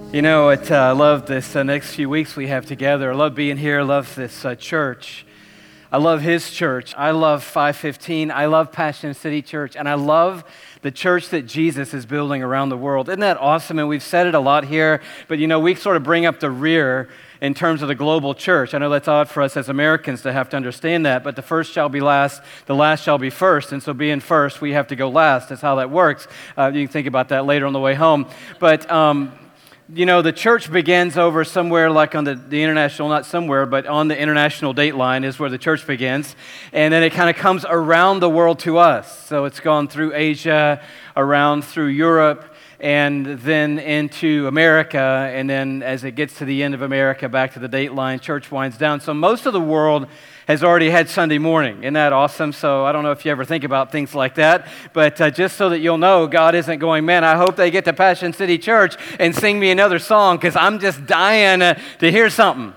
You know, I love this next few weeks we have together. I love being here. I love this church. I love his church. I love 515. I love Passion City Church. And I love the church that Jesus is building around the world. Isn't that awesome? And we've said it a lot here, but you know, we sort of bring up the rear in terms of the global church. I know that's odd for us as Americans to have to understand that, but the first shall be last, the last shall be first. And so being first, we have to go last. That's how that works. You can think about that later on the way home. But, you know, the church begins over somewhere like on the international, not somewhere, but on the international date line is where the church begins. And then it kind of comes around the world to us. So it's gone through Asia, around through Europe, and then into America. And then as it gets to the end of America, back to the date line, church winds down. So most of the world has already had Sunday morning. Isn't that awesome? So I don't know if you ever think about things like that, but just so that you'll know, God isn't going, man, I hope they get to Passion City Church and sing me another song because I'm just dying to hear something.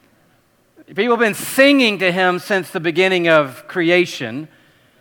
People have been singing to him since the beginning of creation.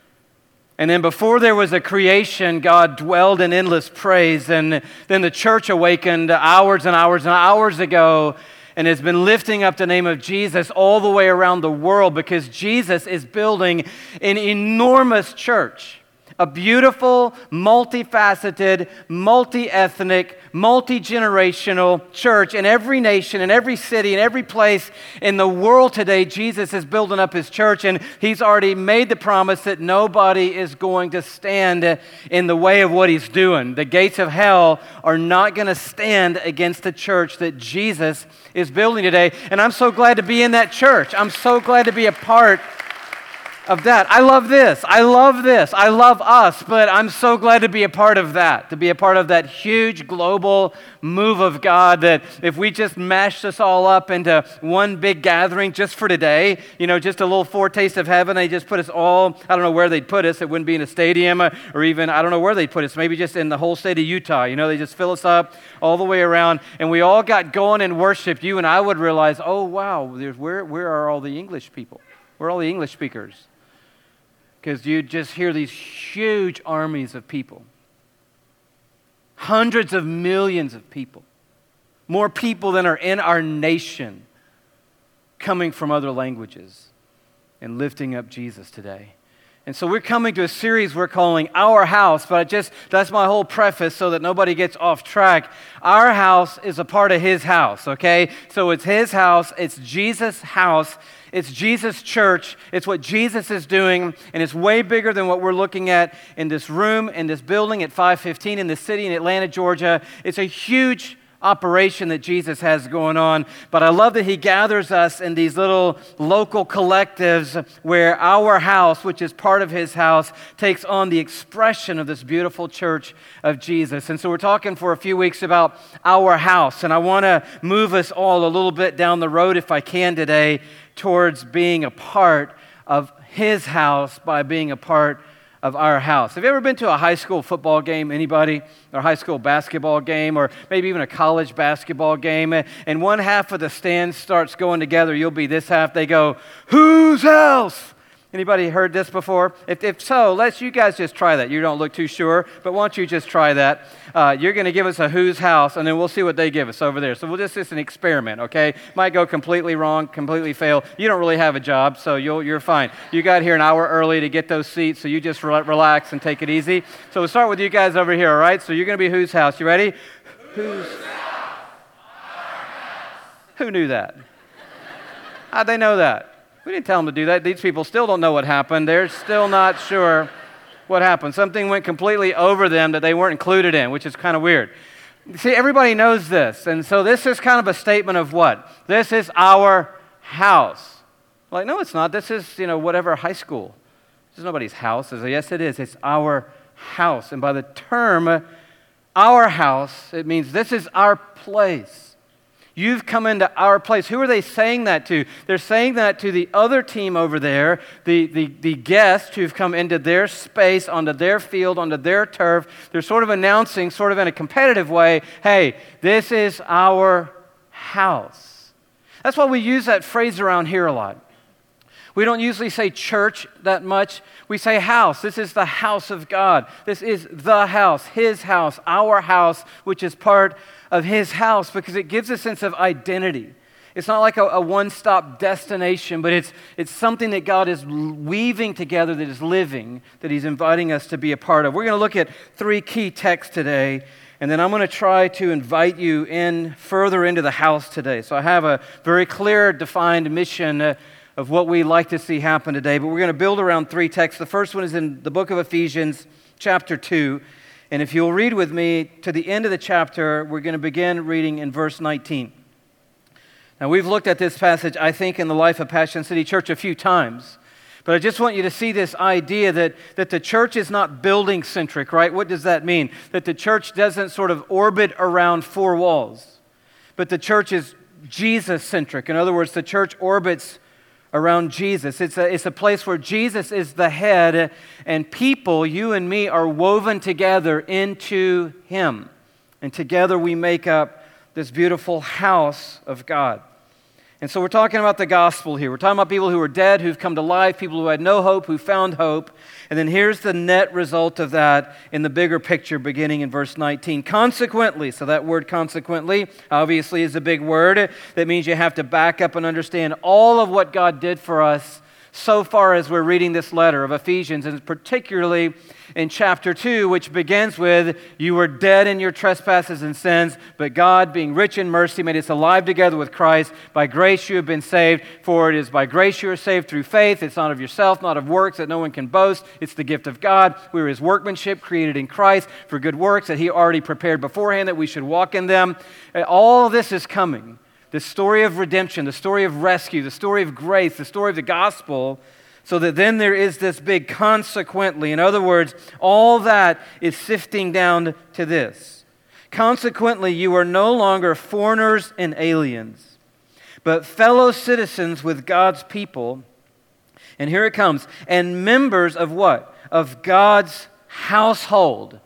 And then before there was a creation, God dwelled in endless praise. And then the church awakened hours and hours and hours ago and has been lifting up the name of Jesus all the way around the world because Jesus is building an enormous church, a beautiful, multifaceted, multi-ethnic, multi-generational church in every nation, in every city, in every place in the world today. Jesus is building up his church, and he's already made the promise that nobody is going to stand in the way of what he's doing. The gates of hell are not going to stand against the church that Jesus is building today, and I'm so glad to be in that church. I'm so glad to be a part of that. I love this. I love this. I love us, but I'm so glad to be a part of that, to be a part of that huge global move of God that if we just mash this all up into one big gathering just for today, you know, just a little foretaste of heaven, they just put us all, I don't know where they'd put us. It wouldn't be in a stadium or even, I don't know where they'd put us, maybe just in the whole state of Utah. You know, they just fill us up all the way around and we all got going in worship. You and I would realize, oh, wow, where are all the English people? Where are all the English speakers? Because you just hear these huge armies of people. Hundreds of millions of people. More people than are in our nation coming from other languages and lifting up Jesus today. And so we're coming to a series we're calling Our House, but that's my whole preface so that nobody gets off track. Our house is a part of his house, okay? So it's his house, it's Jesus' house, it's Jesus' church, it's what Jesus is doing, and it's way bigger than what we're looking at in this room, in this building at 515 in the city in Atlanta, Georgia. It's a huge operation that Jesus has going on, but I love that he gathers us in these little local collectives where our house, which is part of his house, takes on the expression of this beautiful church of Jesus. And so we're talking for a few weeks about our house, and I want to move us all a little bit down the road, if I can today, towards being a part of his house by being a part of our house. Have you ever been to a high school football game, anybody? Or a high school basketball game, or maybe even a college basketball game, and one half of the stand starts going together, you'll be this half, they go, whose house? Anybody heard this before? If so, let's you guys just try that. You don't look too sure, but why don't you just try that? You're going to give us a whose house, and then we'll see what they give us over there. So it's an experiment, okay? Might go completely wrong, completely fail. You don't really have a job, so you're fine. You got here an hour early to get those seats, so you just relax and take it easy. So we'll start with you guys over here, all right? So you're going to be whose house. You ready? Whose house? Our house. Who knew that? How'd they know that? We didn't tell them to do that. These people still don't know what happened. They're still not sure what happened. Something went completely over them that they weren't included in, which is kind of weird. See, everybody knows this. And so this is kind of a statement of what? This is our house. Like, no, it's not. This is, whatever high school. This is nobody's house. I say, yes, it is. It's our house. And by the term, our house, it means this is our place. You've come into our place. Who are they saying that to? They're saying that to the other team over there, the guests who've come into their space, onto their field, onto their turf. They're sort of announcing, sort of in a competitive way, hey, this is our house. That's why we use that phrase around here a lot. We don't usually say church that much. We say house. This is the house of God. This is the house, His house, our house, which is part of His house because it gives a sense of identity. It's not like a one-stop destination, but it's something that God is weaving together that is living, that He's inviting us to be a part of. We're going to look at 3 key texts today, and then I'm going to try to invite you in further into the house today. So I have a very clear, defined mission of what we like to see happen today, but we're going to build around 3 texts. The first one is in the book of Ephesians, chapter 2, and if you'll read with me to the end of the chapter, we're going to begin reading in verse 19. Now, we've looked at this passage, I think, in the life of Passion City Church a few times. But I just want you to see this idea that the church is not building-centric, right? What does that mean? That the church doesn't sort of orbit around 4 walls. But the church is Jesus-centric. In other words, the church orbits around Jesus. It's a place where Jesus is the head, and people, you and me, are woven together into Him. And together we make up this beautiful house of God. And so we're talking about the gospel here. We're talking about people who are dead, who've come to life, people who had no hope, who found hope. And then here's the net result of that in the bigger picture beginning in verse 19. Consequently, so that word consequently obviously is a big word. That means you have to back up and understand all of what God did for us so far as we're reading this letter of Ephesians, and particularly in chapter 2, which begins with, you were dead in your trespasses and sins, but God, being rich in mercy, made us alive together with Christ. By grace you have been saved, for it is by grace you are saved through faith. It's not of yourself, not of works, that no one can boast. It's the gift of God. We are His workmanship, created in Christ for good works that He already prepared beforehand that we should walk in them. All of this is coming. The story of redemption, the story of rescue, the story of grace, the story of the gospel, so that then there is this big consequently. In other words, all that is sifting down to this. Consequently, you are no longer foreigners and aliens, but fellow citizens with God's people. And here it comes. And members of what? Of God's household.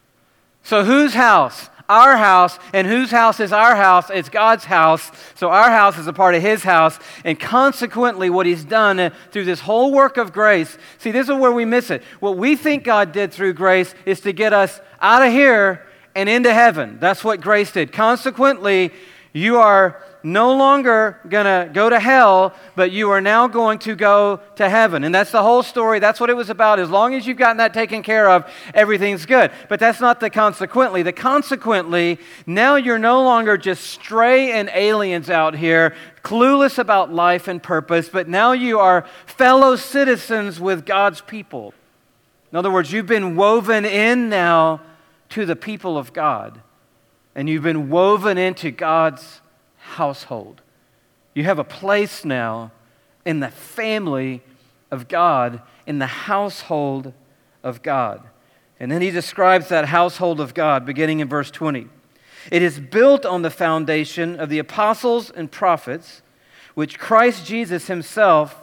So whose house? Our house. And whose house is our house? It's God's house. So our house is a part of His house. And consequently, what He's done through this whole work of grace, see, this is where we miss it. What we think God did through grace is to get us out of here and into heaven. That's what grace did. Consequently, you are no longer going to go to hell, but you are now going to go to heaven. And that's the whole story. That's what it was about. As long as you've gotten that taken care of, everything's good. But that's not the consequently. The consequently, now you're no longer just stray and aliens out here, clueless about life and purpose, but now you are fellow citizens with God's people. In other words, you've been woven in now to the people of God. And you've been woven into God's household. You have a place now in the family of God, in the household of God. And then he describes that household of God beginning in verse 20. It is built on the foundation of the apostles and prophets, with Christ Jesus himself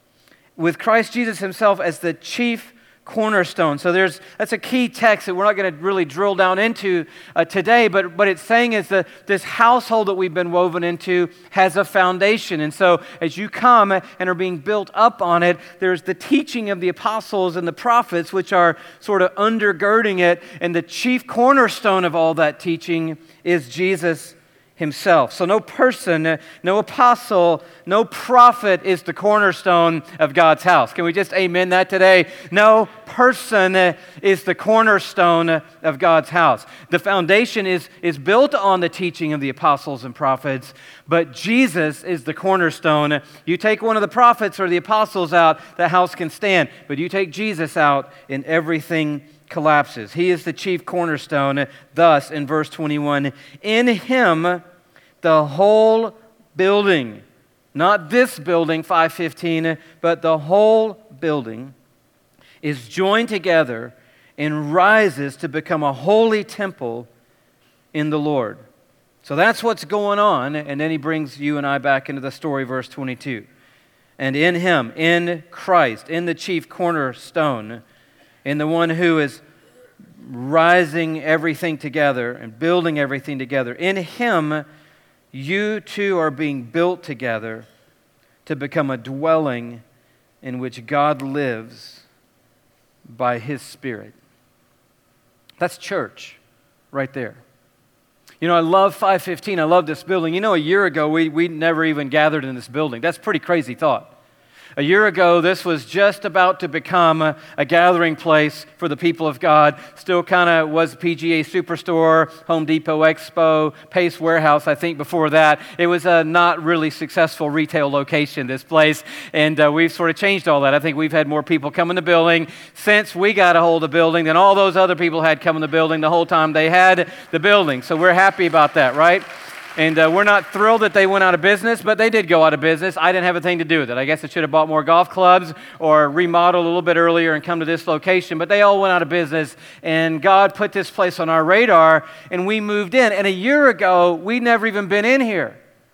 as the chief cornerstone. So that's a key text that we're not going to really drill down into today, but what it's saying is that this household that we've been woven into has a foundation. And so as you come and are being built up on it, there's the teaching of the apostles and the prophets, which are sort of undergirding it, and the chief cornerstone of all that teaching is Jesus himself. So no person, no apostle, no prophet is the cornerstone of God's house. Can we just amen that today? No person is the cornerstone of God's house. The foundation is built on the teaching of the apostles and prophets, but Jesus is the cornerstone. You take one of the prophets or the apostles out, the house can stand, but you take Jesus out and everything collapses. He is the chief cornerstone. Thus, in verse 21, in him the whole building, not this building, 515, but the whole building is joined together and rises to become a holy temple in the Lord. So that's what's going on. And then he brings you and I back into the story, verse 22. And in him, in Christ, in the chief cornerstone, in the one who is rising everything together and building everything together, in him you two are being built together to become a dwelling in which God lives by His Spirit. That's church right there. You know, I love 515. I love this building. You know, a year ago, we never even gathered in this building. That's a pretty crazy thought. A year ago, this was just about to become a gathering place for the people of God. Still kind of was PGA Superstore, Home Depot Expo, Pace Warehouse, I think before that. It was a not really successful retail location, this place, and we've sort of changed all that. I think we've had more people come in the building since we got a hold of the building than all those other people had come in the building the whole time they had the building. So we're happy about that, right? And we're not thrilled that they went out of business, but they did go out of business. I didn't have a thing to do with it. I guess I should have bought more golf clubs or remodeled a little bit earlier and come to this location, but they all went out of business, and God put this place on our radar, and we moved in. And a year ago, we'd never even been in here.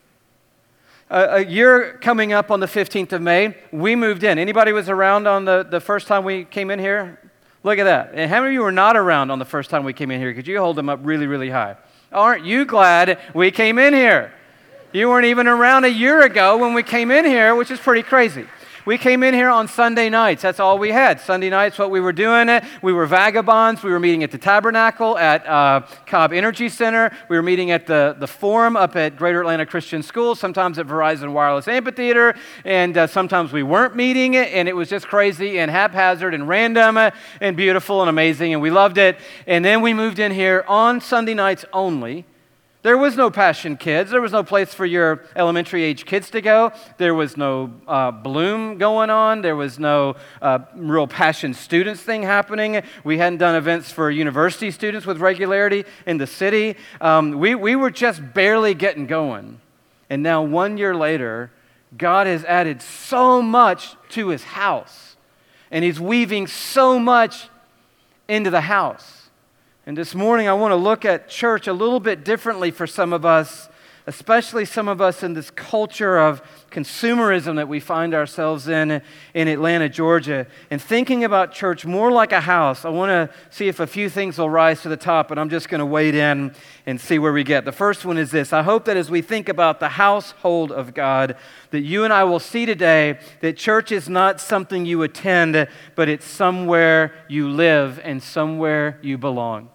A year coming up on the 15th of May, we moved in. Anybody was around on the first time we came in here? Look at that. And how many of you were not around on the first time we came in here? Could you hold them up really, really high? Aren't you glad we came in here? You weren't even around a year ago when we came in here, which is pretty crazy. We came in here on Sunday nights. That's all we had. Sunday nights, what we were doing. We were vagabonds. We were meeting at the Tabernacle at Cobb Energy Center. We were meeting at the Forum up at Greater Atlanta Christian School, sometimes at Verizon Wireless Amphitheater, and sometimes we weren't meeting, and it was just crazy and haphazard and random and beautiful and amazing, and we loved it. And then we moved in here on Sunday nights only. There was no Passion Kids. There was no place for your elementary age kids to go. There was no Bloom going on. There was no real Passion Students thing happening. We hadn't done events for university students with regularity in the city. We were just barely getting going. And now 1 year later, God has added so much to His house. And He's weaving so much into the house. And this morning, I want to look at church a little bit differently for some of us, especially some of us in this culture of consumerism that we find ourselves in Atlanta, Georgia. And thinking about church more like a house, I want to see if a few things will rise to the top, and I'm just going to wade in and see where we get. The first one is this. I hope that as we think about the household of God, that you and I will see today that church is not something you attend, but it's somewhere you live and somewhere you belong.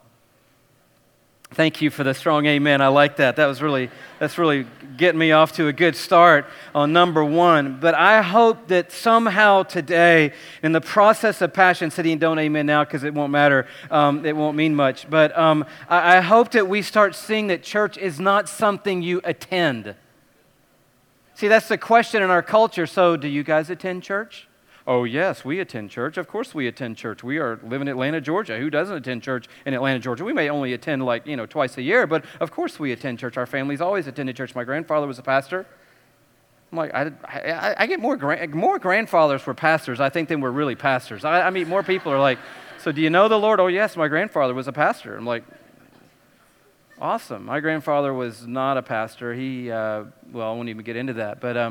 Thank you for the strong amen. I like that. That's really getting me off to a good start on number one. But I hope that somehow today, in the process of Passion City, and don't amen now because it won't matter, it won't mean much. But I hope that we start seeing that church is not something you attend. See, that's the question in our culture. So, do you guys attend church? Oh, yes, we attend church. Of course we attend church. We live in Atlanta, Georgia. Who doesn't attend church in Atlanta, Georgia? We may only attend twice a year, but of course we attend church. Our family's always attended church. My grandfather was a pastor. I'm like, I get more grandfathers were pastors, I think, than were really pastors. I meet more people who are like, so do you know the Lord? Oh, yes, my grandfather was a pastor. I'm like, awesome. My grandfather was not a pastor. He, I won't even get into that, but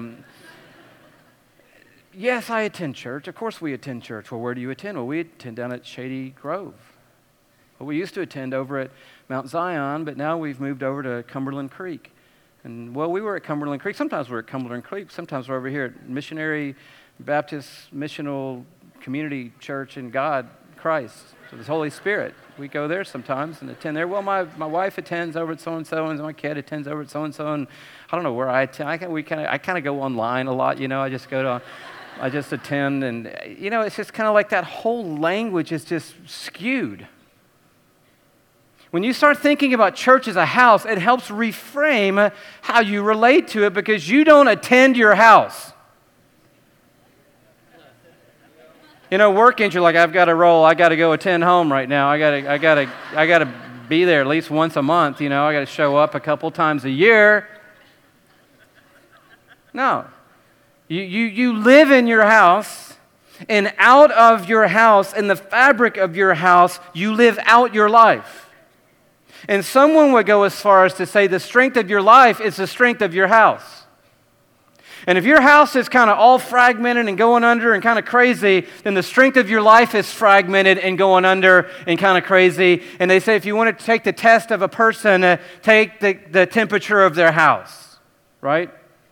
yes, I attend church. Of course we attend church. Well, where do you attend? Well, we attend down at Shady Grove. Well, we used to attend over at Mount Zion, but now we've moved over to Cumberland Creek. And, we were at Cumberland Creek. Sometimes we're at Cumberland Creek. Sometimes we're over here at Missionary Baptist Missional Community Church in God, Christ. So the Holy Spirit. We go there sometimes and attend there. Well, my wife attends over at so-and-so, and my kid attends over at so-and-so, and I don't know where I attend. I kind of go online a lot, I just attend, and, it's just kind of like that whole language is just skewed. When you start thinking about church as a house, it helps reframe how you relate to it because you don't attend your house. Working, you're like, I've got to roll. I got to go attend home right now. I got to be there at least once a month. I got to show up a couple times a year. No. You live in your house, and out of your house, in the fabric of your house, you live out your life. And someone would go as far as to say the strength of your life is the strength of your house. And if your house is kind of all fragmented and going under and kind of crazy, then the strength of your life is fragmented and going under and kind of crazy. And they say if you want to take the test of a person, take the temperature of their house, right?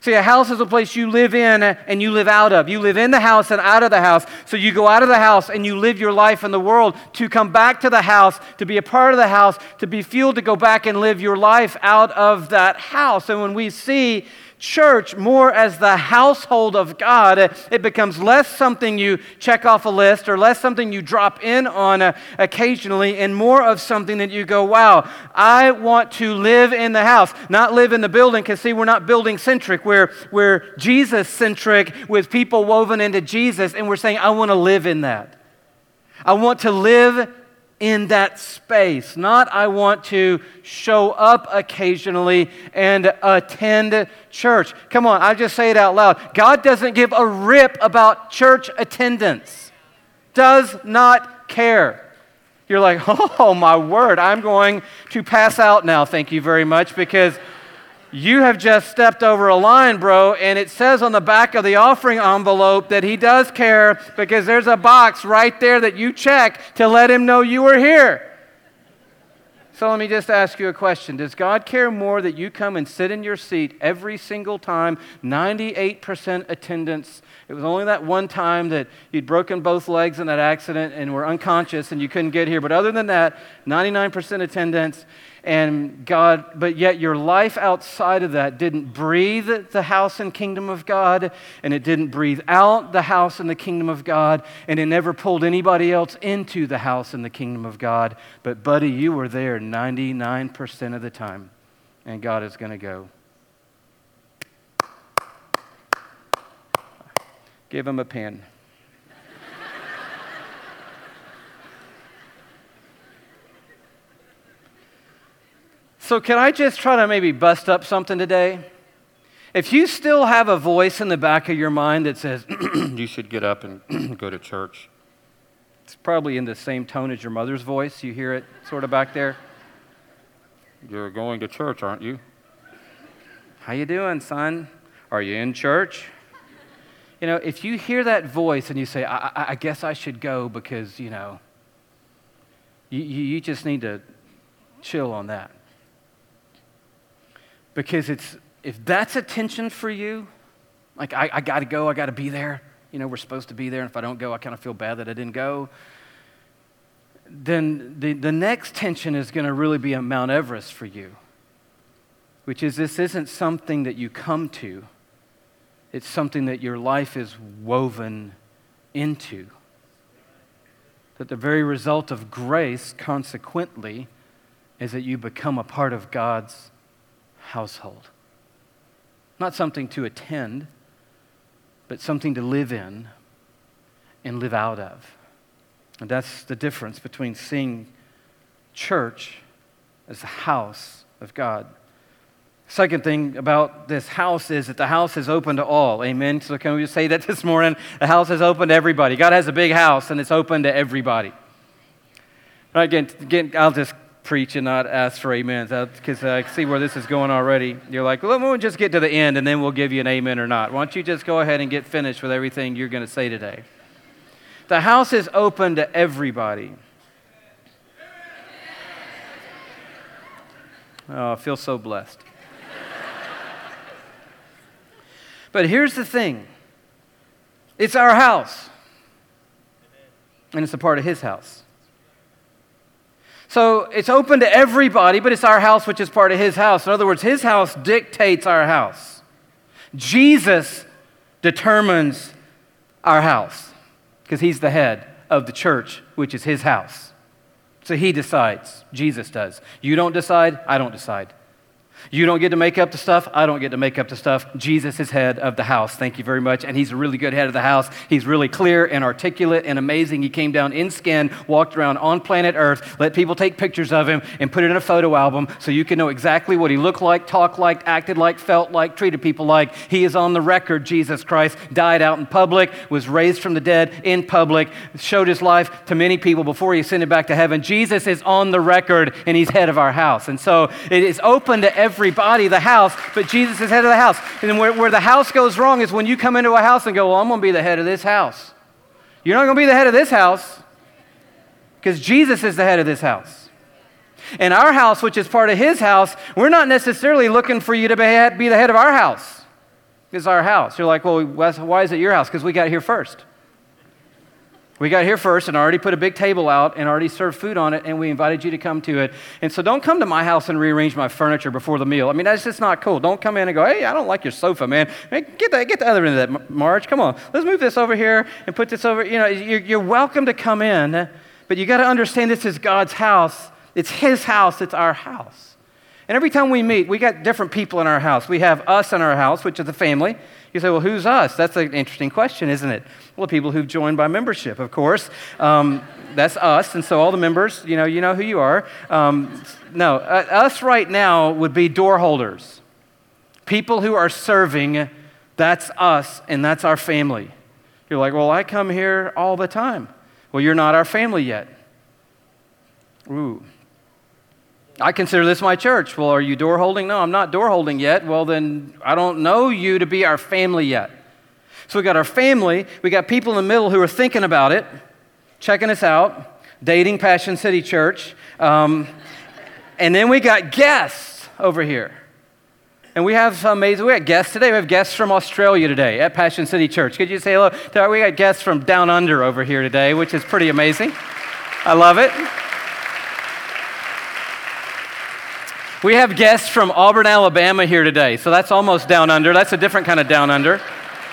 See, a house is a place you live in and you live out of. You live in the house and out of the house. So you go out of the house and you live your life in the world to come back to the house, to be a part of the house, to be fueled to go back and live your life out of that house. And when we see church more as the household of God, it becomes less something you check off a list or less something you drop in on occasionally, and more of something that you go, wow, I want to live in the house, not live in the building, because see, we're not building centric, we're Jesus centric with people woven into Jesus, and we're saying, I want to live in that. I want to live in that space, not I want to show up occasionally and attend church. Come on, I just say it out loud. God doesn't give a rip about church attendance. Does not care. You're like, oh my word, I'm going to pass out now, thank you very much, because you have just stepped over a line, bro, and it says on the back of the offering envelope that he does care, because there's a box right there that you check to let him know you were here. So let me just ask you a question. Does God care more that you come and sit in your seat every single time, 98% attendance? It was only that one time that you'd broken both legs in that accident and were unconscious and you couldn't get here. But other than that, 99% attendance. And God, but yet your life outside of that didn't breathe the house and kingdom of God, and it didn't breathe out the house and the kingdom of God, and it never pulled anybody else into the house and the kingdom of God. But buddy, you were there 99% of the time, and God is going to go. Give him a pen. So can I just try to maybe bust up something today? If you still have a voice in the back of your mind that says, you should get up and go to church, it's probably in the same tone as your mother's voice. You hear it sort of back there. You're going to church, aren't you? How you doing, son? Are you in church? You know, if you hear that voice and you say, I guess I should go because, you know, you just need to chill on that. Because if that's attention for you, like I got to go, I got to be there, you know, we're supposed to be there, and if I don't go, I kind of feel bad that I didn't go, then the next tension is going to really be a Mount Everest for you, which is this isn't something that you come to, it's something that your life is woven into. That the very result of grace, consequently, is that you become a part of God's household. Not something to attend, but something to live in and live out of. And that's the difference between seeing church as the house of God. Second thing about this house is that the house is open to all. Amen? So can we just say that this morning? The house is open to everybody. God has a big house and it's open to everybody. All right, again, I'll just preach and not ask for amens, because I see where this is going already. You're like, well, we'll just get to the end and then we'll give you an amen or not. Why don't you just go ahead and get finished with everything you're going to say today? The house is open to everybody. Oh, I feel so blessed. But here's the thing. It's our house. And it's a part of his house. So it's open to everybody, but it's our house, which is part of his house. In other words, his house dictates our house. Jesus determines our house because he's the head of the church, which is his house. So he decides. Jesus does. You don't decide. I don't decide. You don't get to make up the stuff. I don't get to make up the stuff. Jesus is head of the house. Thank you very much. And he's a really good head of the house. He's really clear and articulate and amazing. He came down in skin, walked around on planet Earth, let people take pictures of him and put it in a photo album so you can know exactly what he looked like, talked like, acted like, felt like, treated people like. He is on the record, Jesus Christ, died out in public, was raised from the dead in public, showed his life to many people before he ascended back to heaven. Jesus is on the record and he's head of our house. And so it is open to everybody, the house, but Jesus is head of the house. And where the house goes wrong is when you come into a house and go, well, I'm going to be the head of this house. You're not going to be the head of this house because Jesus is the head of this house. And our house, which is part of his house, we're not necessarily looking for you to be the head of our house. It's our house. You're like, well, why is it your house? Because we got here first. We got here first and already put a big table out and already served food on it, and we invited you to come to it. And so don't come to my house and rearrange my furniture before the meal. I mean, that's just not cool. Don't come in and go, hey, I don't like your sofa, man. Hey, get the other end of that, Marge. Come on. Let's move this over here and put this over. You know, you're welcome to come in, but you got to understand this is God's house. It's His house. It's our house. And every time we meet, we got different people in our house. We have us in our house, which is the family. You say, well, who's us? That's an interesting question, isn't it? Well, people who've joined by membership, of course. That's us, and so all the members, you know who you are. Us right now would be door holders. People who are serving, that's us, and that's our family. You're like, well, I come here all the time. Well, you're not our family yet. Ooh. I consider this my church. Well, are you door holding? No, I'm not door holding yet. Well, then I don't know you to be our family yet. So we got our family. We got people in the middle who are thinking about it, checking us out, dating Passion City Church. And then we got guests over here. And we have amazing, we got guests today. We have guests from Australia today at Passion City Church. Could you say hello? We got guests from down under over here today, which is pretty amazing. I love it. We have guests from Auburn, Alabama here today, so that's almost down under. That's a different kind of down under.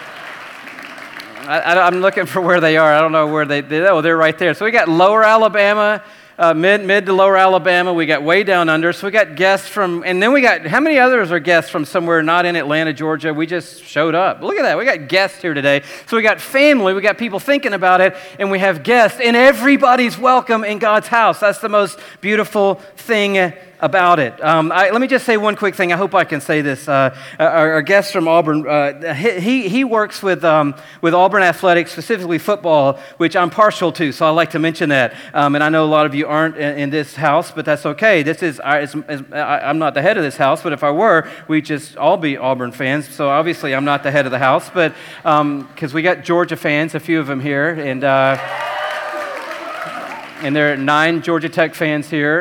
I'm looking for where they are. I don't know where they're right there. So we got lower Alabama, mid to lower Alabama. We got way down under. So we got guests from, and then we got, how many others are guests from somewhere not in Atlanta, Georgia? We just showed up. Look at that. We got guests here today. So we got family. We got people thinking about it, and we have guests, and everybody's welcome in God's house. That's the most beautiful thing about it. Let me just say one quick thing. I hope I can say this. Our guest from Auburn, he works with Auburn Athletics, specifically football, which I'm partial to, so I like to mention that. And I know a lot of you aren't in this house, but that's okay. I'm not the head of this house, but if I were, we'd just all be Auburn fans. So obviously I'm not the head of the house, but because we got Georgia fans, a few of them here, and there are 9 Georgia Tech fans here,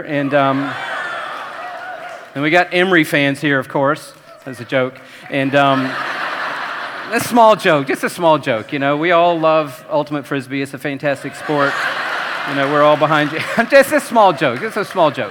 and we got Emory fans here, of course. That's a joke. And a small joke, just a small joke. You know, we all love Ultimate Frisbee. It's a fantastic sport. You know, we're all behind you. Just a small joke. Just a small joke.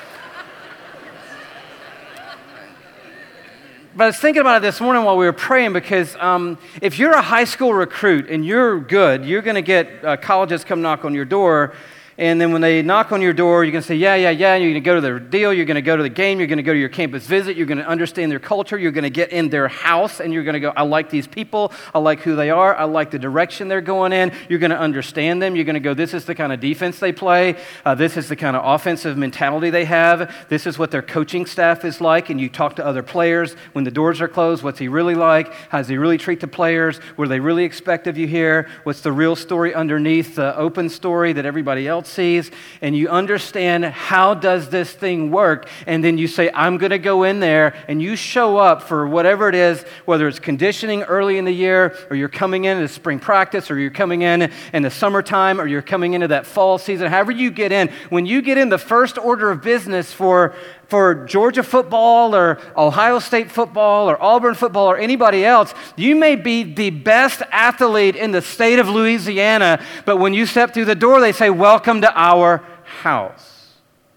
But I was thinking about it this morning while we were praying because if you're a high school recruit and you're good, you're going to get colleges come knock on your door. And then when they knock on your door, you're going to say, yeah. You're going to go to their deal. You're going to go to the game. You're going to go to your campus visit. You're going to understand their culture. You're going to get in their house, and you're going to go, I like these people. I like who they are. I like the direction they're going in. You're going to understand them. You're going to go, this is the kind of defense they play. This is the kind of offensive mentality they have. This is what their coaching staff is like. And you talk to other players. When the doors are closed, what's he really like? How does he really treat the players? What do they really expect of you here? What's the real story underneath the open story that everybody else sees? And you understand, how does this thing work? And then you say, I'm going to go in there, and you show up for whatever it is, whether it's conditioning early in the year, or you're coming in at spring practice, or you're coming in the summertime, or you're coming into that fall season, however you get in. When you get in, the first order of business for Georgia football or Ohio State football or Auburn football or anybody else, you may be the best athlete in the state of Louisiana, but when you step through the door, they say, welcome to our house.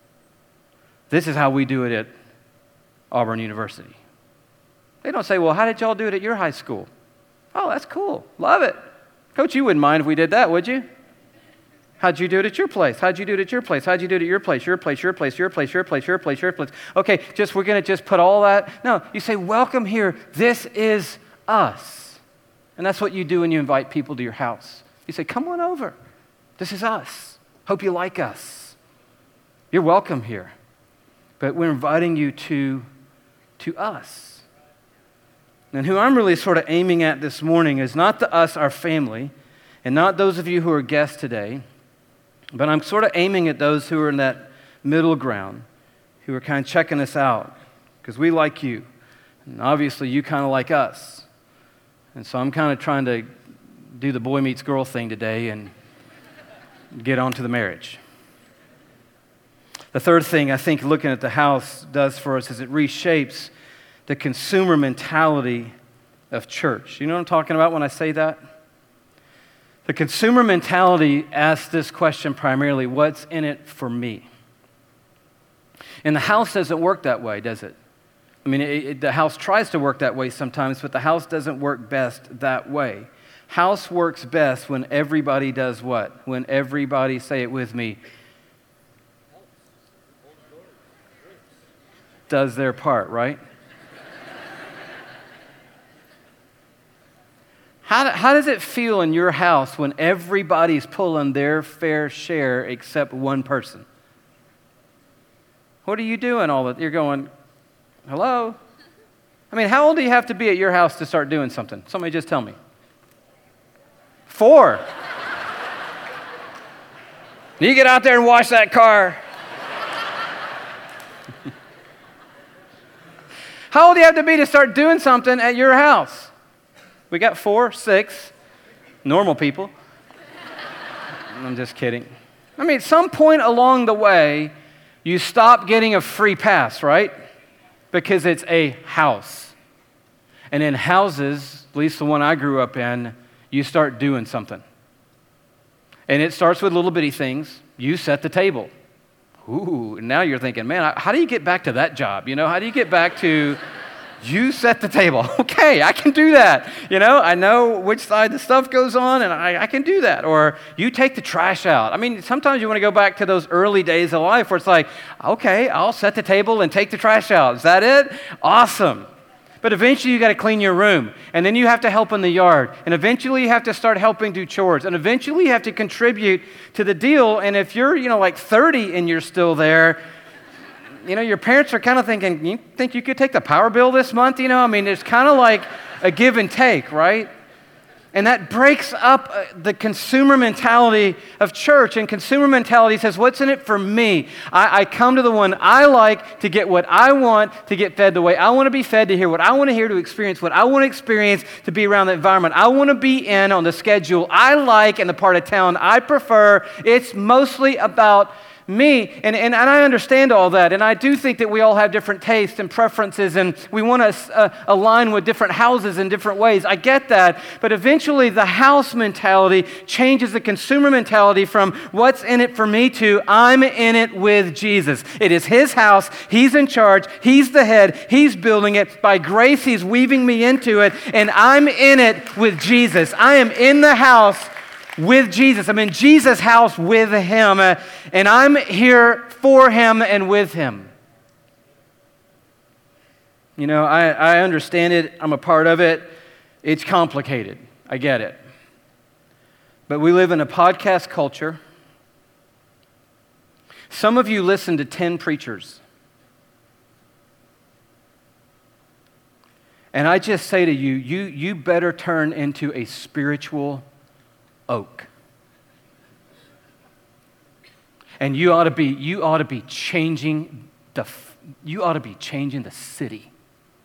This is how we do it at Auburn University. They don't say, well, how did y'all do it at your high school? Oh, that's cool. Love it. Coach, you wouldn't mind if we did that, would you? How'd you do it at your place? How'd you do it at your place? How'd you do it at your place? Your place, your place, your place, your place, your place, your place. Okay, we're going to just put all that. No, you say, welcome here. This is us. And that's what you do when you invite people to your house. You say, come on over. This is us. Hope you like us. You're welcome here. But we're inviting you to us. And who I'm really sort of aiming at this morning is not the us, our family, and not those of you who are guests today, but I'm sort of aiming at those who are in that middle ground, who are kind of checking us out, because we like you, and obviously you kind of like us. And so I'm kind of trying to do the boy meets girl thing today and get on to the marriage. The third thing I think looking at the house does for us is it reshapes the consumer mentality of church. You know what I'm talking about when I say that? The consumer mentality asks this question primarily, what's in it for me? And the house doesn't work that way, does it? I mean, the house tries to work that way sometimes, but the house doesn't work best that way. House works best when everybody does what? When everybody, say it with me, does their part, right? How does it feel in your house when everybody's pulling their fair share except one person? What are you doing all that? You're going, hello? I mean, how old do you have to be at your house to start doing something? Somebody just tell me. 4. You get out there and wash that car. How old do you have to be to start doing something at your house? We got 4, 6 normal people. I'm just kidding. I mean, at some point along the way, you stop getting a free pass, right? Because it's a house. And in houses, at least the one I grew up in, you start doing something. And it starts with little bitty things. You set the table. Ooh, and now you're thinking, man, how do you get back to that job? You know, how do you get back to you set the table? Okay, I can do that. You know, I know which side the stuff goes on, and I can do that. Or you take the trash out. I mean, sometimes you want to go back to those early days of life where it's like, okay, I'll set the table and take the trash out. Is that it? Awesome. But eventually you got to clean your room, and then you have to help in the yard, and eventually you have to start helping do chores, and eventually you have to contribute to the deal. And if you're, like 30 and you're still there, your parents are kind of thinking, you think you could take the power bill this month? I mean, it's kind of like a give and take, right? And that breaks up the consumer mentality of church. And consumer mentality says, what's in it for me? I come to the one I like to get what I want, to get fed the way I want to be fed, to hear what I want to hear, to experience what I want to experience, to be around the environment I want to be in, on the schedule I like, and the part of town I prefer. It's mostly about me. And I understand all that. And I do think that we all have different tastes and preferences, and we want to align with different houses in different ways. I get that. But eventually the house mentality changes the consumer mentality from what's in it for me to I'm in it with Jesus. It is His house. He's in charge. He's the head. He's building it. By grace, He's weaving me into it. And I'm in it with Jesus. I am in the house with Jesus. I'm in Jesus' house with Him, and I'm here for Him and with Him. I understand it. I'm a part of it. It's complicated. I get it. But we live in a podcast culture. Some of you listen to 10 preachers. And I just say to you, you better turn into a spiritual oak. And you ought to be changing the city.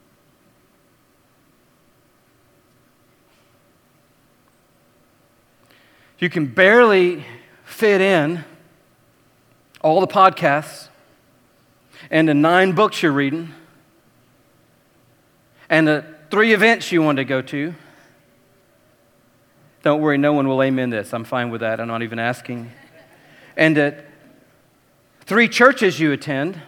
You can barely fit in all the podcasts and the 9 books you're reading and the 3 events you want to go to. Don't worry, no one will amen this. I'm fine with that. I'm not even asking. And the 3 churches you attend,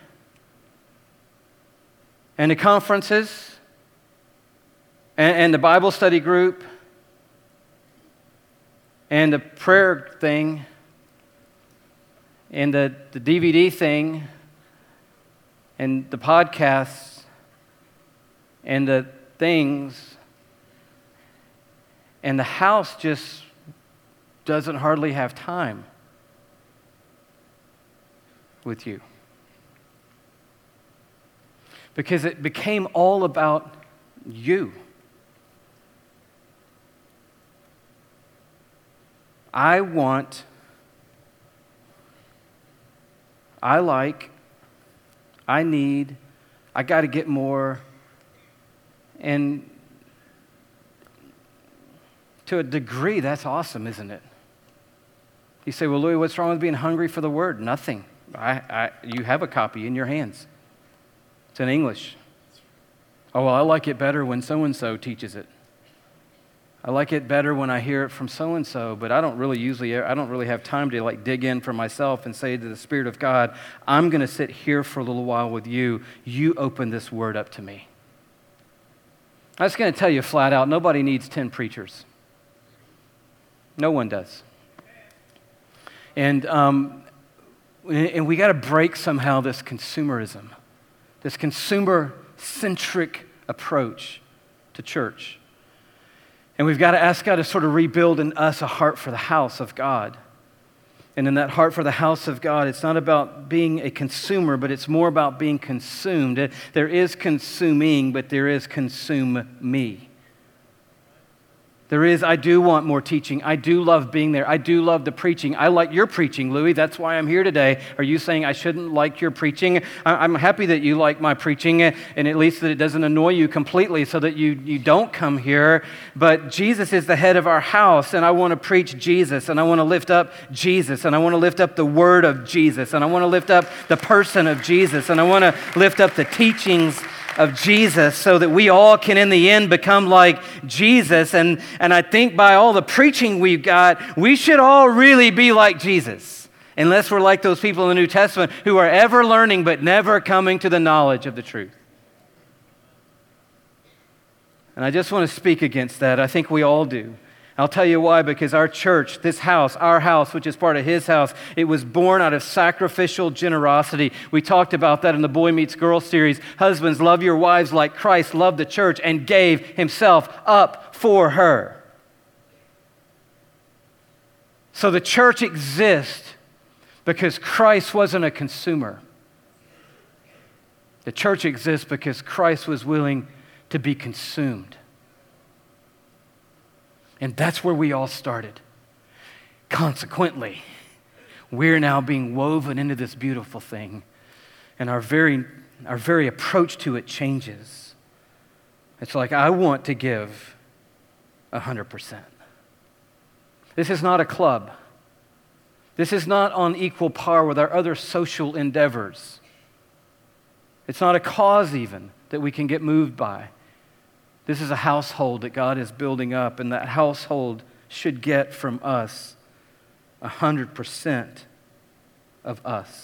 and the conferences, and the Bible study group, and the prayer thing, and the DVD thing, and the podcasts, and the things. And the house just doesn't hardly have time with you. Because it became all about you. I want, I like, I need, I got to get more. And to a degree, that's awesome, isn't it? You say, well, Louis, what's wrong with being hungry for the Word? Nothing. You have a copy in your hands. It's in English. Oh, well, I like it better when so-and-so teaches it. I like it better when I hear it from so-and-so, but I don't really have time to dig in for myself and say to the Spirit of God, I'm going to sit here for a little while with you. You open this word up to me. I'm just going to tell you flat out, nobody needs 10 preachers. No one does. And we got to break somehow this consumerism, this consumer-centric approach to church. And we've got to ask God to sort of rebuild in us a heart for the house of God. And in that heart for the house of God, it's not about being a consumer, but it's more about being consumed. There is consuming, but there is consume me. I do want more teaching. I do love being there. I do love the preaching. I like your preaching, Louis. That's why I'm here today. Are you saying I shouldn't like your preaching? I'm happy that you like my preaching, and at least that it doesn't annoy you completely so that you don't come here. But Jesus is the head of our house, and I want to preach Jesus, and I want to lift up Jesus, and I want to lift up the word of Jesus, and I want to lift up the person of Jesus, and I want to lift up the teachings of Jesus so that we all can in the end become like Jesus. And I think by all the preaching we've got, we should all really be like Jesus, unless we're like those people in the New Testament who are ever learning but never coming to the knowledge of the truth. And I just want to speak against that. I think we all do. I'll tell you why, because our church, this house, our house, which is part of his house, it was born out of sacrificial generosity. We talked about that in the Boy Meets Girl series. Husbands, love your wives like Christ loved the church and gave himself up for her. So the church exists because Christ wasn't a consumer. The church exists because Christ was willing to be consumed. And that's where we all started. Consequently, we're now being woven into this beautiful thing, and our very approach to it changes. It's like, I want to give 100%. This is not a club. This is not on equal par with our other social endeavors. It's not a cause even that we can get moved by. This is a household that God is building up, and that household should get from us 100% of us.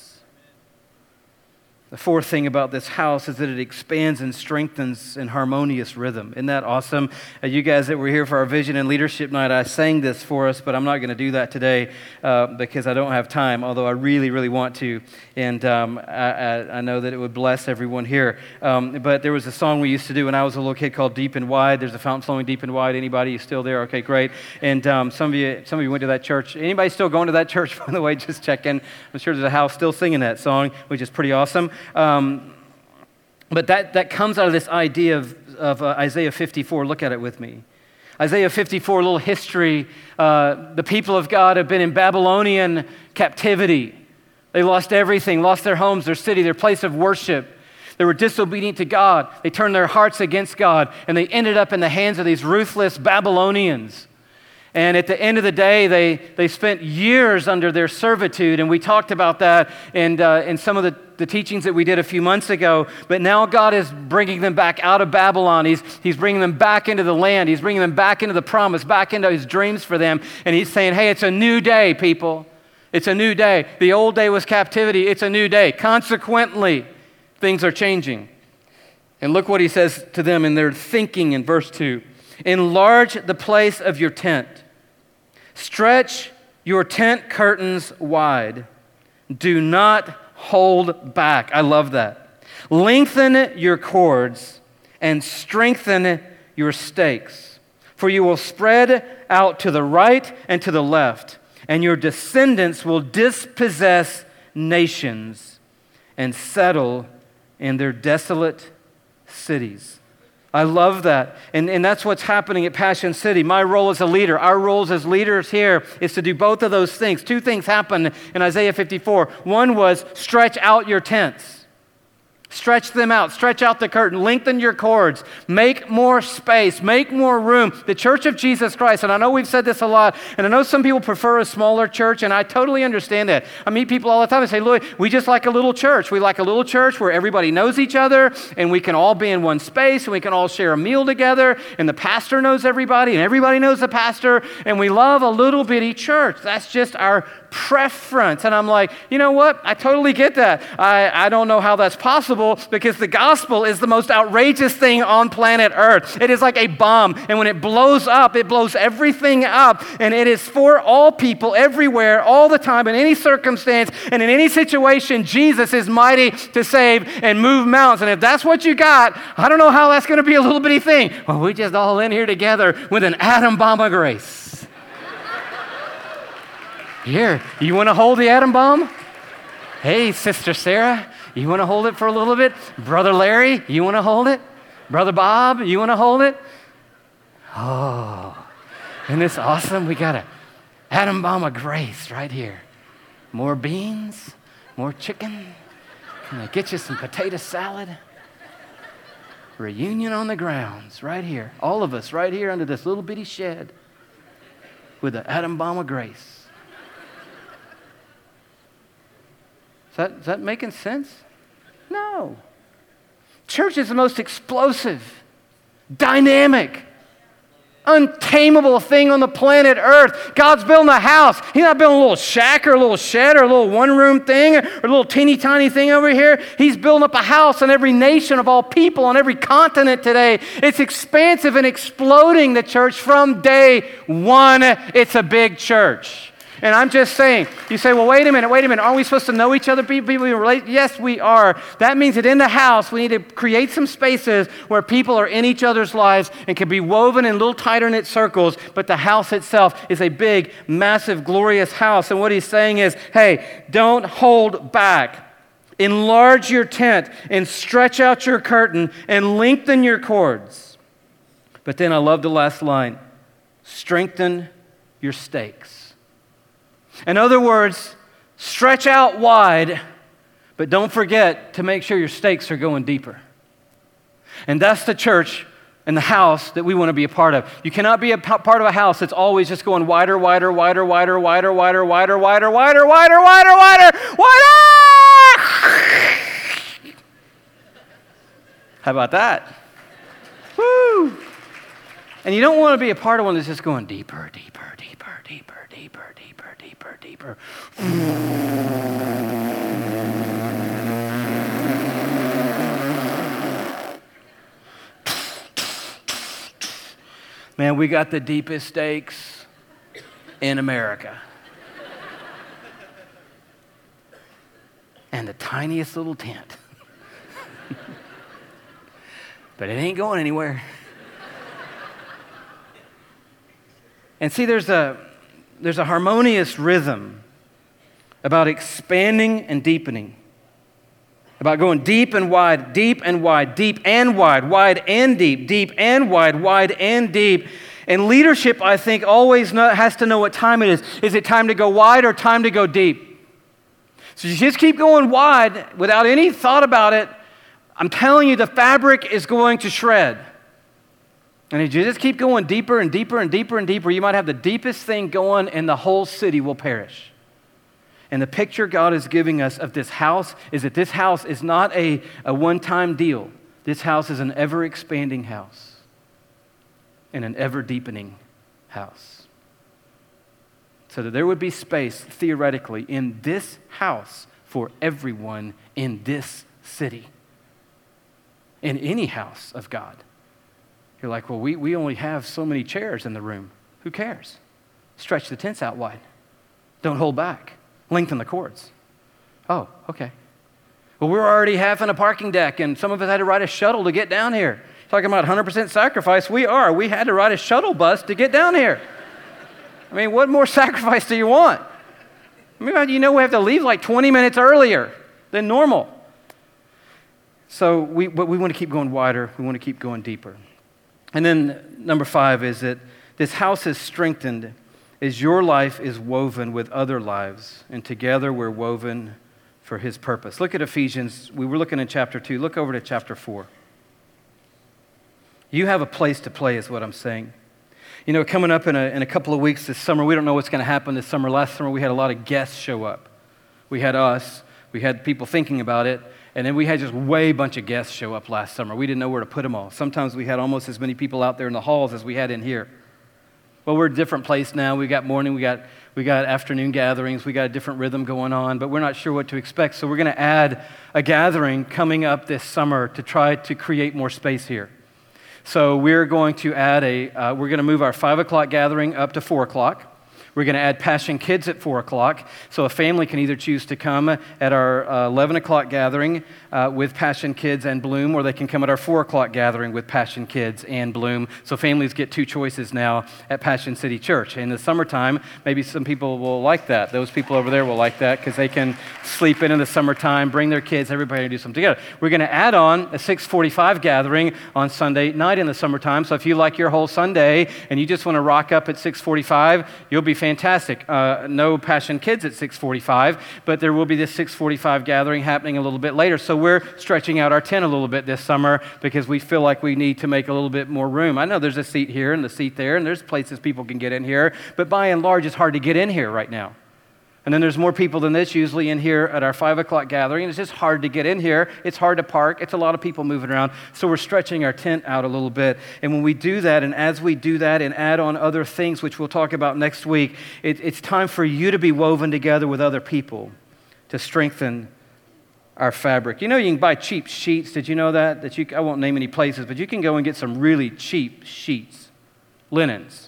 The fourth thing about this house is that it expands and strengthens in harmonious rhythm. Isn't that awesome? You guys that were here for our Vision and Leadership Night, I sang this for us, but I'm not going to do that today because I don't have time, although I really, really want to. And I know that it would bless everyone here. But there was a song we used to do when I was a little kid called Deep and Wide. There's a fountain flowing deep and wide. Anybody? You still there? Okay, great. And some of you went to that church. Anybody still going to that church, by the way? Just checking. I'm sure there's a house still singing that song, which is pretty awesome. But that comes out of this idea of Isaiah 54. Look at it with me. Isaiah 54, a little history. The people of God have been in Babylonian captivity. They lost everything, lost their homes, their city, their place of worship. They were disobedient to God. They turned their hearts against God, and they ended up in the hands of these ruthless Babylonians. And at the end of the day, they spent years under their servitude, and we talked about that in some of the teachings that we did a few months ago. But now God is bringing them back out of Babylon. He's bringing them back into the land. He's bringing them back into the promise, back into his dreams for them. And he's saying, hey, it's a new day, people. It's a new day. The old day was captivity. It's a new day. Consequently, things are changing. And look what he says to them in their thinking in verse 2. Enlarge the place of your tent. Stretch your tent curtains wide. Do not hold back. I love that. Lengthen your cords and strengthen your stakes. For you will spread out to the right and to the left, and your descendants will dispossess nations and settle in their desolate cities. I love that. And that's what's happening at Passion City. My role as a leader, our roles as leaders here is to do both of those things. Two things happened in Isaiah 54. One was stretch out your tents. Stretch them out. Stretch out the curtain. Lengthen your cords. Make more space. Make more room. The Church of Jesus Christ, and I know we've said this a lot, and I know some people prefer a smaller church, and I totally understand that. I meet people all the time and say, look, we just like a little church. We like a little church where everybody knows each other, and we can all be in one space, and we can all share a meal together, and the pastor knows everybody, and everybody knows the pastor, and we love a little bitty church. That's just our preference. And I'm like, you know what? I totally get that. I don't know how that's possible because the gospel is the most outrageous thing on planet Earth. It is like a bomb. And when it blows up, it blows everything up. And it is for all people, everywhere, all the time, in any circumstance, and in any situation. Jesus is mighty to save and move mountains. And if that's what you got, I don't know how that's going to be a little bitty thing. Well, we're just all in here together with an atom bomb of grace. Here, you want to hold the atom bomb? Hey, Sister Sarah, you want to hold it for a little bit? Brother Larry, you want to hold it? Brother Bob, you want to hold it? Oh, isn't this awesome? We got an atom bomb of grace right here. More beans, more chicken. Can I get you some potato salad? Reunion on the grounds right here. All of us right here under this little bitty shed with the atom bomb of grace. Is that making sense? No. Church is the most explosive, dynamic, untamable thing on the planet Earth. God's building a house. He's not building a little shack or a little shed or a little one-room thing or a little teeny tiny thing over here. He's building up a house in every nation of all people on every continent today. It's expansive and exploding, the church, from day one. It's a big church. And I'm just saying, you say, well, wait a minute, aren't we supposed to know each other? People relate? Yes, we are. That means that in the house, we need to create some spaces where people are in each other's lives and can be woven in little tighter knit circles, but the house itself is a big, massive, glorious house. And what he's saying is, hey, don't hold back. Enlarge your tent and stretch out your curtain and lengthen your cords. But then I love the last line, strengthen your stakes. In other words, stretch out wide, but don't forget to make sure your stakes are going deeper. And that's the church and the house that we want to be a part of. You cannot be a part of a house that's always just going wider, wider, wider, wider, wider, wider, wider, wider, wider, wider, wider, wider, wider. How about that? Woo! And you don't want to be a part of one that's just going deeper, deeper, deeper, deeper, deeper, deeper, deeper, deeper. Man, we got the deepest stakes in America. And the tiniest little tent. But it ain't going anywhere. And see, there's a harmonious rhythm about expanding and deepening, about going deep and wide, deep and wide, deep and wide, wide and deep, deep and wide, wide and deep. And leadership, I think, always has to know what time it is. Is it time to go wide or time to go deep? So you just keep going wide without any thought about it. I'm telling you, the fabric is going to shred. And if you just keep going deeper and deeper and deeper and deeper, you might have the deepest thing going and the whole city will perish. And the picture God is giving us of this house is that this house is not a one-time deal. This house is an ever-expanding house and an ever-deepening house. So that there would be space, theoretically, in this house for everyone in this city, in any house of God. You're like, well, we only have so many chairs in the room. Who cares? Stretch the tents out wide. Don't hold back. Lengthen the cords. Oh, okay. Well, we're already having a parking deck, and some of us had to ride a shuttle to get down here. Talking about 100% sacrifice, we are. We had to ride a shuttle bus to get down here. I mean, what more sacrifice do you want? I mean, you know we have to leave like 20 minutes earlier than normal. So but we want to keep going wider. We want to keep going deeper. And then number 5 is that this house is strengthened as your life is woven with other lives, and together we're woven for his purpose. Look at Ephesians. We were looking in chapter 2. Look over to chapter 4. You have a place to play is what I'm saying. You know, coming up in a couple of weeks this summer, we don't know what's going to happen this summer. Last summer, we had a lot of guests show up. We had us. We had people thinking about it. And then we had just way bunch of guests show up last summer. We didn't know where to put them all. Sometimes we had almost as many people out there in the halls as we had in here. Well, we're a different place now. We got morning, we got afternoon gatherings. We got a different rhythm going on, but we're not sure what to expect. So we're going to add a gathering coming up this summer to try to create more space here. So we're going to add we're going to move our 5 o'clock gathering up to 4 o'clock. We're going to add Passion Kids at 4 o'clock, so a family can either choose to come at our 11 o'clock gathering with Passion Kids and Bloom, or they can come at our 4 o'clock gathering with Passion Kids and Bloom. So families get 2 choices now at Passion City Church. In the summertime, maybe some people will like that. Those people over there will like that because they can sleep in the summertime, bring their kids, everybody do something together. We're going to add on a 6:45 gathering on Sunday night in the summertime. So if you like your whole Sunday and you just want to rock up at 6:45, you'll be fantastic. No Passion Kids at 6:45, but there will be this 6:45 gathering happening a little bit later. So we're stretching out our tent a little bit this summer because we feel like we need to make a little bit more room. I know there's a seat here and a seat there, and there's places people can get in here, but by and large, it's hard to get in here right now. And then there's more people than this usually in here at our 5 o'clock gathering. It's just hard to get in here. It's hard to park. It's a lot of people moving around. So we're stretching our tent out a little bit. And when we do that, and as we do that and add on other things, which we'll talk about next week, it's time for you to be woven together with other people to strengthen our fabric. You know, you can buy cheap sheets. Did you know that? I won't name any places, but you can go and get some really cheap sheets, linens,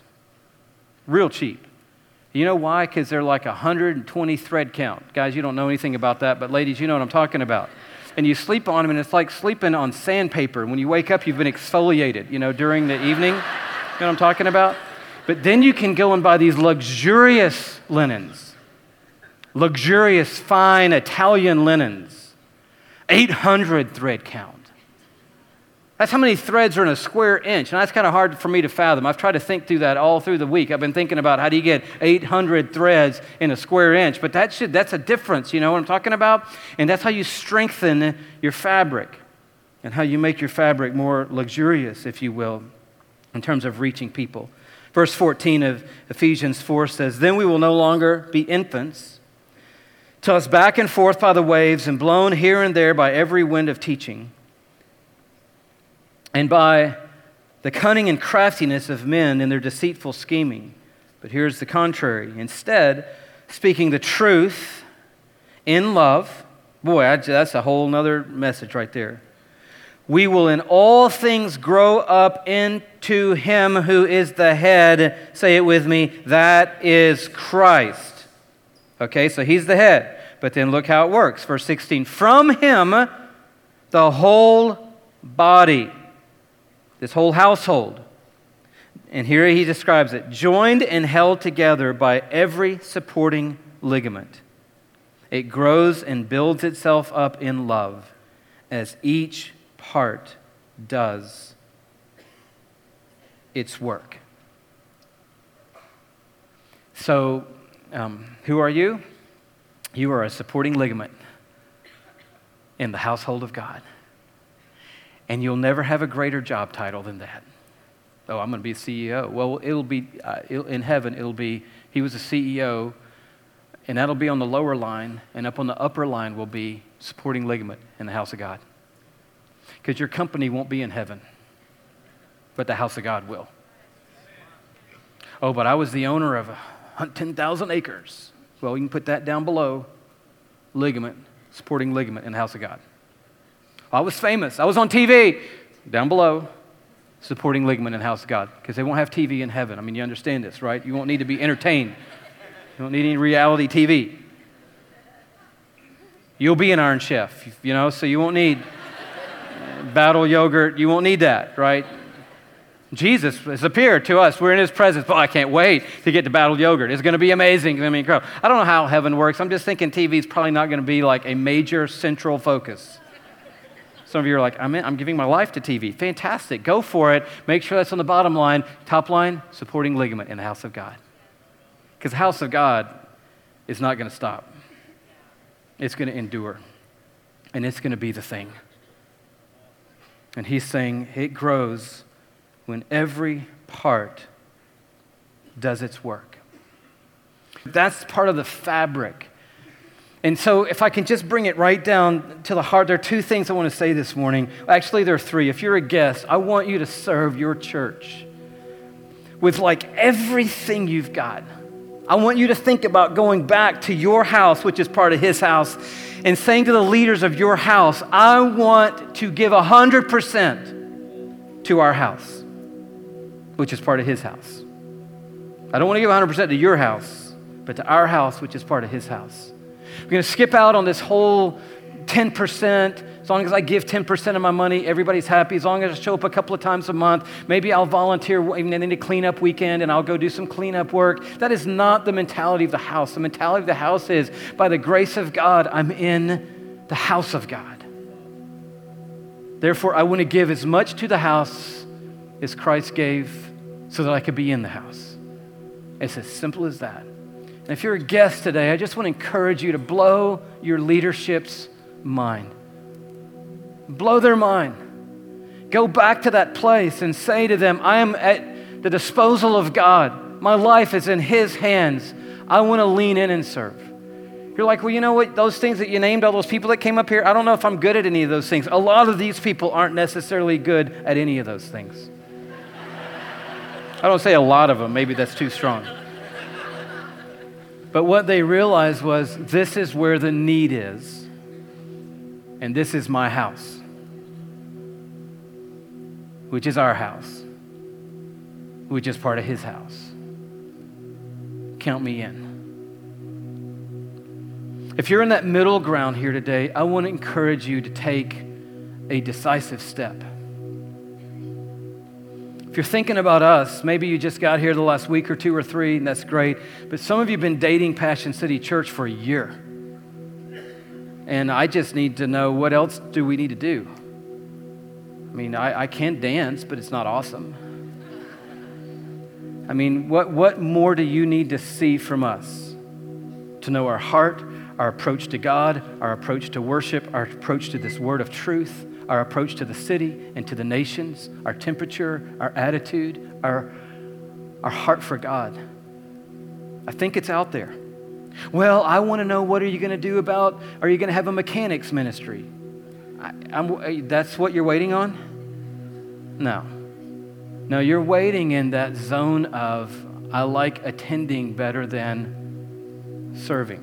real cheap. You know why? Because they're like 120 thread count. Guys, you don't know anything about that, but ladies, you know what I'm talking about. And you sleep on them, and it's like sleeping on sandpaper. When you wake up, you've been exfoliated, during the evening. You know what I'm talking about? But then you can go and buy these luxurious linens, luxurious, fine Italian linens, 800 thread count. That's how many threads are in a square inch, and that's kind of hard for me to fathom. I've tried to think through that all through the week. I've been thinking about how do you get 800 threads in a square inch, but that's a difference, you know what I'm talking about? And that's how you strengthen your fabric and how you make your fabric more luxurious, if you will, in terms of reaching people. Verse 14 of Ephesians 4 says, "Then we will no longer be infants, tossed back and forth by the waves and blown here and there by every wind of teaching, and by the cunning and craftiness of men in their deceitful scheming." But here's the contrary. "Instead, speaking the truth in love," boy, that's a whole nother message right there. "We will in all things grow up into Him who is the head," say it with me, "that is Christ." Okay, so He's the head. But then look how it works. Verse 16, "From Him, the whole body," this whole household. And here he describes it, "joined and held together by every supporting ligament. It grows and builds itself up in love as each part does its work." So, who are you? You are a supporting ligament in the household of God. And you'll never have a greater job title than that. Oh, I'm going to be a CEO. Well, it'll be, in heaven, it'll be, he was a CEO, and that'll be on the lower line, and up on the upper line will be supporting ligament in the house of God. Because your company won't be in heaven, but the house of God will. Oh, but I was the owner of 10,000 acres. Well, you can put that down below, ligament, supporting ligament in the house of God. I was famous. I was on TV. Down below, supporting ligament in the house of God. Because they won't have TV in heaven. I mean, you understand this, right? You won't need to be entertained. You don't need any reality TV. You'll be an Iron Chef, so you won't need Battle Yogurt. You won't need that, right? Jesus has appeared to us. We're in His presence. Oh, I can't wait to get to Battle Yogurt. It's going to be amazing. I don't know how heaven works. I'm just thinking TV is probably not going to be like a major central focus. Some of you are like, I'm giving my life to TV. Fantastic. Go for it. Make sure that's on the bottom line. Top line, supporting ligament in the house of God. Because the house of God is not going to stop. It's going to endure. And it's going to be the thing. And he's saying it grows when every part does its work. That's part of the fabric. And so if I can just bring it right down to the heart, there are two things I want to say this morning. Actually, there are three. If you're a guest, I want you to serve your church with like everything you've got. I want you to think about going back to your house, which is part of his house, and saying to the leaders of your house, I want to give 100% to our house, which is part of his house. I don't want to give 100% to your house, but to our house, which is part of his house. We're going to skip out on this whole 10%. As long as I give 10% of my money, everybody's happy. As long as I show up a couple of times a month, maybe I'll volunteer in a cleanup weekend and I'll go do some cleanup work. That is not the mentality of the house. The mentality of the house is, by the grace of God, I'm in the house of God. Therefore, I want to give as much to the house as Christ gave so that I could be in the house. It's as simple as that. And if you're a guest today, I just want to encourage you to blow your leadership's mind. Blow their mind. Go back to that place and say to them, I am at the disposal of God. My life is in his hands. I want to lean in and serve. You're like, well, you know what? Those things that you named, all those people that came up here, I don't know if I'm good at any of those things. A lot of these people aren't necessarily good at any of those things. I don't say a lot of them. Maybe that's too strong. But what they realized was, this is where the need is, and this is my house, which is our house, which is part of his house. Count me in. If you're in that middle ground here today, I want to encourage you to take a decisive step. If you're thinking about us, maybe you just got here the last week or two or three, and that's great. But some of you have been dating Passion City Church for a year. And I just need to know, what else do we need to do? I mean, I can dance, but it's not awesome. I mean, what more do you need to see from us? To know our heart, our approach to God, our approach to worship, our approach to this word of truth, our approach to the city and to the nations, our temperature, our attitude, our heart for God. I think it's out there. Well, I want to know, what are you going to do about, are you going to have a mechanics ministry? That's what you're waiting on? No, you're waiting in that zone of, I like attending better than serving.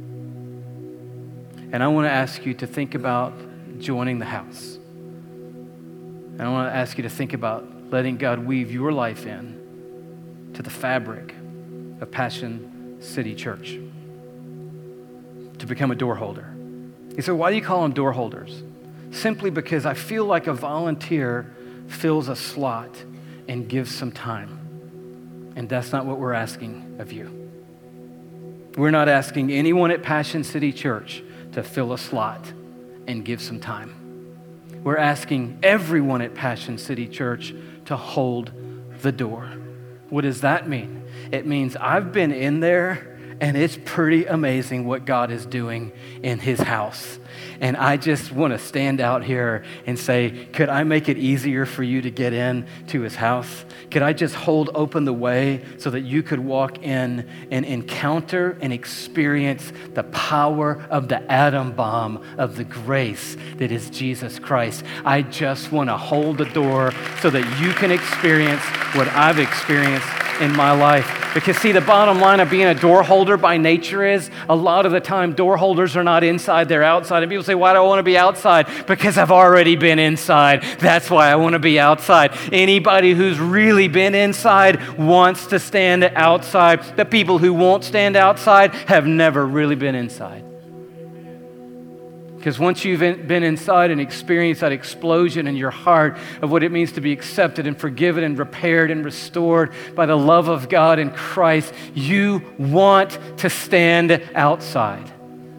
And I want to ask you to think about joining the house. And I want to ask you to think about letting God weave your life in to the fabric of Passion City Church, to become a door holder. You say, why do you call them door holders? Simply because I feel like a volunteer fills a slot and gives some time. And that's not what we're asking of you. We're not asking anyone at Passion City Church to fill a slot and give some time. We're asking everyone at Passion City Church to hold the door. What does that mean? It means I've been in there, and it's pretty amazing what God is doing in his house. And I just want to stand out here and say, could I make it easier for you to get in to his house? Could I just hold open the way so that you could walk in and encounter and experience the power of the atom bomb of the grace that is Jesus Christ? I just want to hold the door so that you can experience what I've experienced in my life. Because see, the bottom line of being a door holder by nature is, a lot of the time door holders are not inside, they're outside. And people say, why do I want to be outside? Because I've already been inside. That's why I want to be outside. Anybody who's really been inside wants to stand outside. The people who won't stand outside have never really been inside. Because once you've been inside and experienced that explosion in your heart of what it means to be accepted and forgiven and repaired and restored by the love of God in Christ, you want to stand outside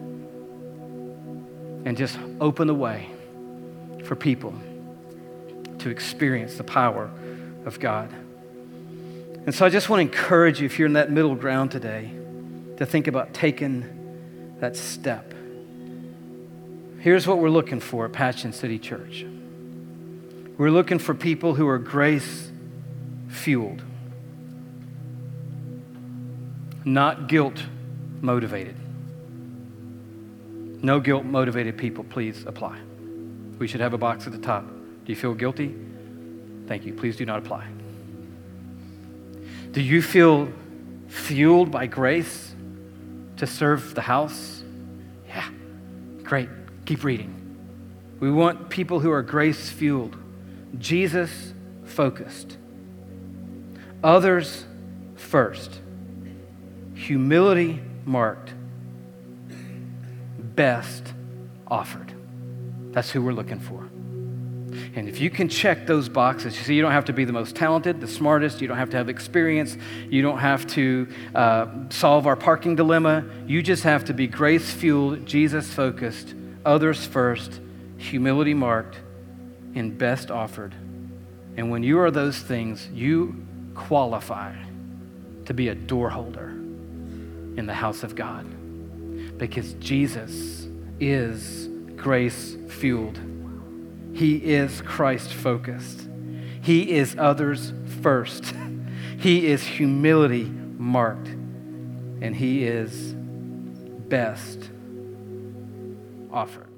and just open the way for people to experience the power of God. And so I just want to encourage you, if you're in that middle ground today, to think about taking that step Here's what we're looking for at Passion City Church. We're looking for people who are grace-fueled, not guilt-motivated. No guilt-motivated people, please apply. We should have a box at the top. Do you feel guilty? Thank you. Please do not apply. Do you feel fueled by grace to serve the house? Yeah, great. Keep reading. We want people who are grace-fueled, Jesus-focused, others first, humility-marked, best offered. That's who we're looking for. And if you can check those boxes, you see, you don't have to be the most talented, the smartest, you don't have to have experience, you don't have to solve our parking dilemma. You just have to be grace-fueled, Jesus-focused, others first, humility-marked, and best offered. And when you are those things, you qualify to be a door holder in the house of God. Because Jesus is grace-fueled. He is Christ-focused. He is others first. He is humility-marked. And he is best offered.